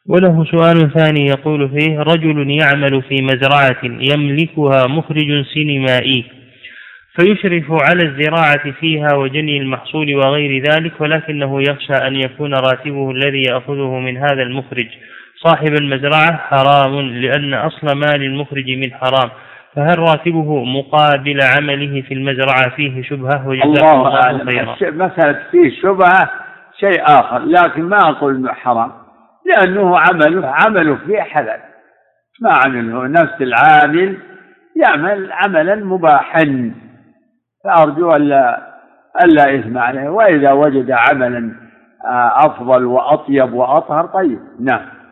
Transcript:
وله سؤال ثاني يقول فيه: رجل يعمل في مزرعة يملكها مخرج سينمائي، فيشرف على الزراعة فيها وجني المحصول وغير ذلك، ولكنه يخشى أن يكون راتبه الذي يأخذه من هذا المخرج صاحب المزرعة حرام، لأن أصل مال المخرج من حرام، فهل راتبه مقابل عمله في المزرعة فيه شبهة؟ الله أعلم. مسألة فيه شبهة شيء آخر، لكن ما أقول إنه حرام، لأنه عمله فيه حلال، ما عمله نفس العامل يعمل عملا مباحا، فأرجو ألا إثم عليه، وإذا وجد عملا أفضل وأطيب وأطهر طيب. نعم.